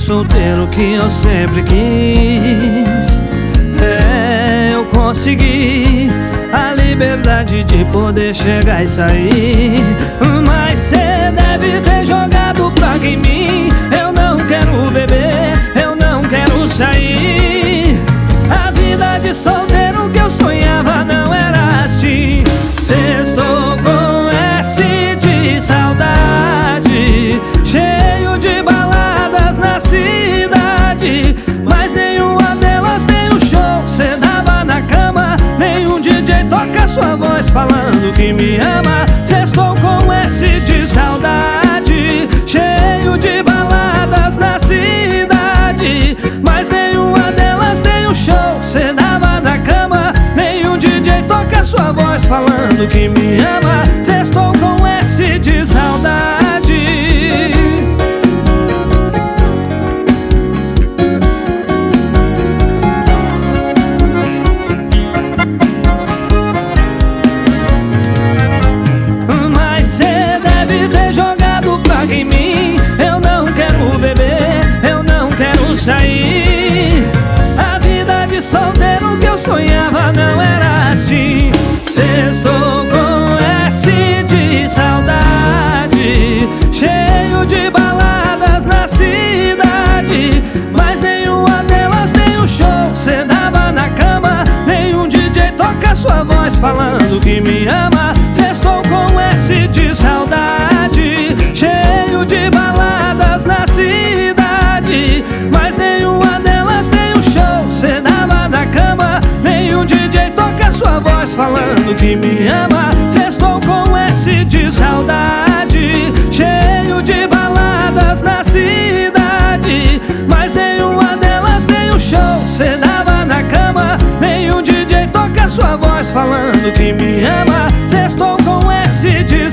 solteiro que eu sempre quis. Eu consegui a liberdade de poder chegar e sair. Mas cê deve ter jogado praga em mim. Eu não quero beber, eu não quero sair. A vida de solteiro que eu sonhava não era assim. Sextou com S de saudade, cheio de baladas na cidade, mas nenhuma delas tem um show. Cê dava na cama, nenhum DJ toca sua voz falando que me ama. Sextou com S de saudade, cheio de baladas na cidade, mas nenhuma delas tem um show. Cê dava na cama, nenhum DJ toca sua voz falando que me ama. Sextou com S de saudade. Mas cê deve ter jogado praga em mim. Eu não quero beber, eu não quero sair. A vida de solteiro que eu sonhava não era assim. Sextou com S de saudade, cheio de baladas na cidade, mas nenhuma delas tem um show. Cê dava na cama, nenhum DJ toca sua voz falando que me ama. Sextou com S de saudade, cheio de baladas na cidade, mas nenhuma delas tem um show. Cê dava na cama, nenhum DJ toca sua voz falando que me ama. Sextou com S de saudade, cheio de baladas na cidade, mas nenhuma delas tem um show. Cê dava na cama, nenhum DJ toca sua voz falando que me ama. Sextou com S de